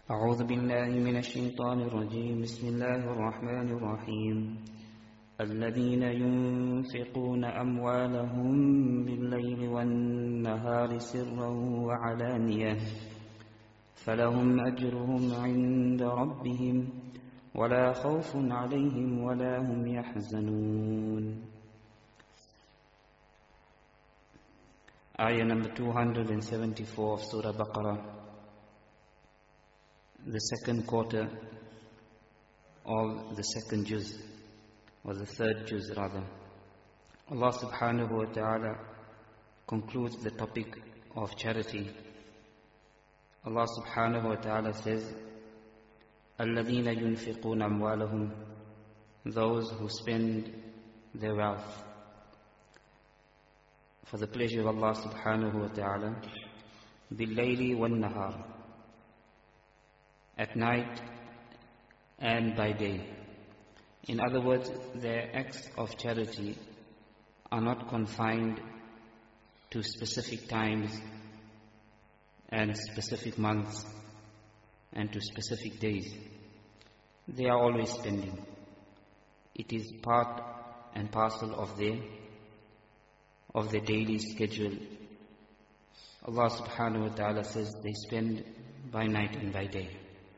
أعوذ بالله من الشيطان الرجيم. بسم الله الرحمن الرحيم. الذين ينفقون أموالهم بالليل والنهار سرا وعلانية فلهم أجرهم عند ربهم ولا خوف عليهم ولا هم يحزنون. Ayah number 274 of Surah Baqarah, the second quarter of the second juz, or the third juz rather. Allah subhanahu wa ta'ala concludes the topic of charity. Allah subhanahu wa ta'ala says, الَّذِينَ يُنْفِقُونَ أَمْوَالَهُمْ, those who spend their wealth for the pleasure of Allah subhanahu wa ta'ala, بِاللَّيْلِ وَالنَّهَارِ, at night and by day. In other words, their acts of charity are not confined to specific times and specific months and to specific days. They are always spending. It is part and parcel of their daily schedule. Allah subhanahu wa ta'ala says they spend by night and by day.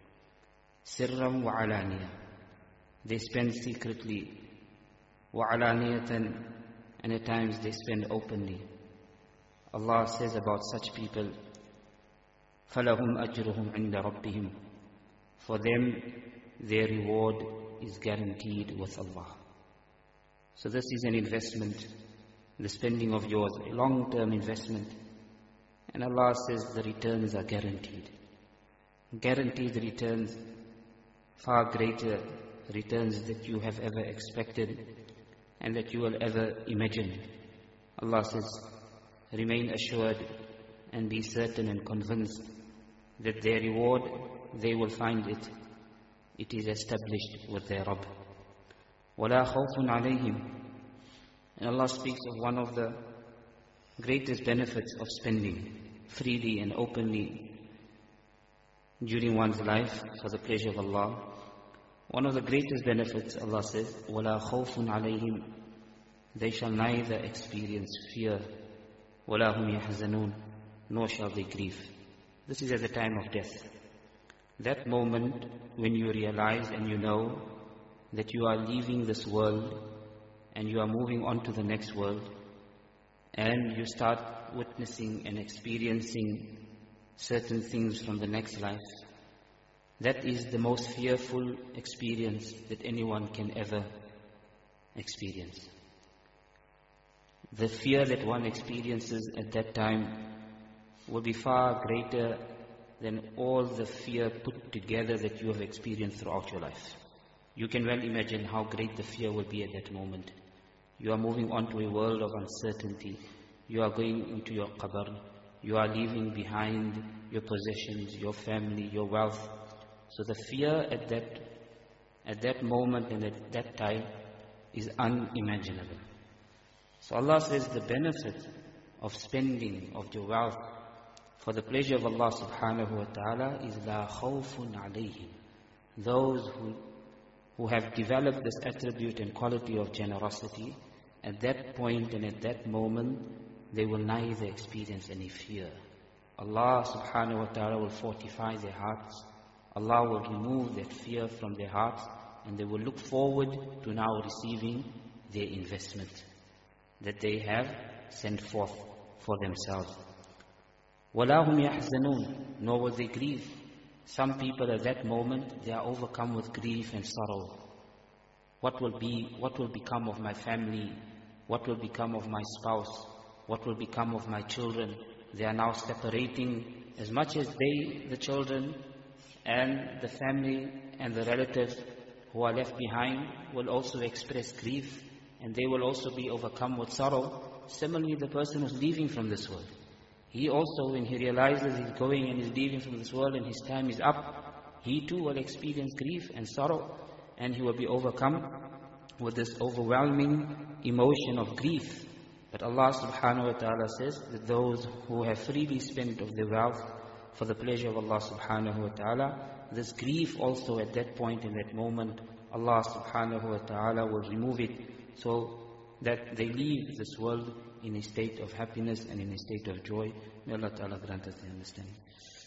Sirram wa alaniya, they spend secretly. Wa alaniyatan, and at times they spend openly. Allah says about such people, فَلَهُمْ أَجْرُهُمْ عِنْدَ رَبِّهِمْ, for them their reward is guaranteed with Allah. So this is an investment, the spending of yours, a long-term investment. And Allah says the returns are guaranteed. Guaranteed returns, far greater returns that you have ever expected and that you will ever imagine. Allah says, remain assured and be certain and convinced that their reward, they will find it. It is established with their Rabb. وَلَا خَوْفٌ عَلَيْهِمْ. And Allah speaks of one of the greatest benefits of spending freely and openly during one's life for the pleasure of Allah. One of the greatest benefits, Allah says, وَلَا خَوْفٌ عَلَيْهِمْ, they shall neither experience fear, وَلَا هُمْ يَحْزَنُونَ, nor shall they grieve. This is at the time of death. That moment when you realize and you know that you are leaving this world and you are moving on to the next world, and you start witnessing and experiencing certain things from the next life. That is the most fearful experience that anyone can ever experience. The fear that one experiences at that time will be far greater than all the fear put together that you have experienced throughout your life. You can well imagine how great the fear will be at that moment. You are moving on to a world of uncertainty. You are going into your qabr. You are leaving behind your possessions, your family, your wealth. So the fear at that moment and at that time is unimaginable. So Allah says the benefit of spending of your wealth for the pleasure of Allah subhanahu wa ta'ala is la khawfun alayhim. Those who have developed this attribute and quality of generosity, at that point and at that moment, they will neither experience any fear. Allah subhanahu wa ta'ala will fortify their hearts. Allah will remove that fear from their hearts, and they will look forward to now receiving their investment that they have sent forth for themselves. وَلَا هُمْ يَحْزَنُونَ, nor will they grieve. Some people at that moment, they are overcome with grief and sorrow. What will become of my family? What will become of my spouse? What will become of my children? They are now separating. As much as they, the children and the family and the relatives who are left behind, will also express grief, and they will also be overcome with sorrow. Similarly, the person who's leaving from this world, he also, when he realizes he's going and he's leaving from this world and his time is up, he too will experience grief and sorrow, and he will be overcome with this overwhelming emotion of grief. But Allah subhanahu wa ta'ala says that those who have freely spent of their wealth for the pleasure of Allah subhanahu wa ta'ala, this grief also at that point, in that moment, Allah subhanahu wa ta'ala will remove it so that they leave this world in a state of happiness and in a state of joy. May Allah ta'ala grant us the understanding.